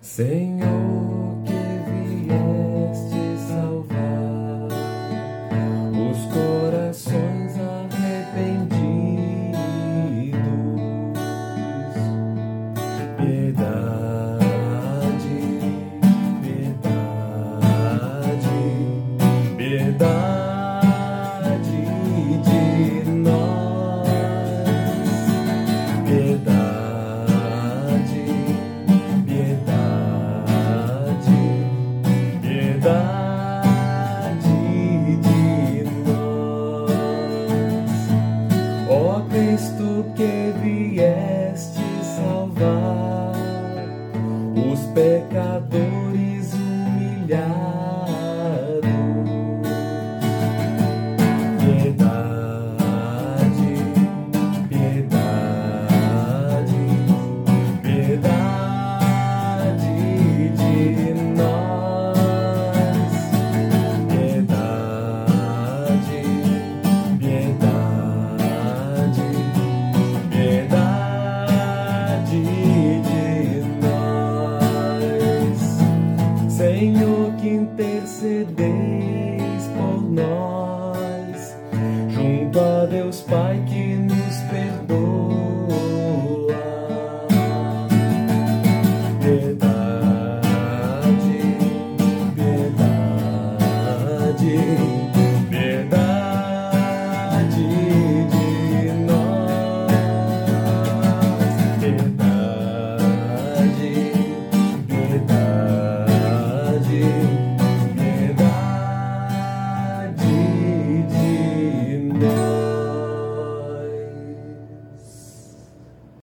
Senhor, que vieste salvar os corações arrependidos, piedade, piedade, piedade de nós, piedade, piedade, piedade de nós. Ó Cristo, que vieste salvar os pecadores humilhados,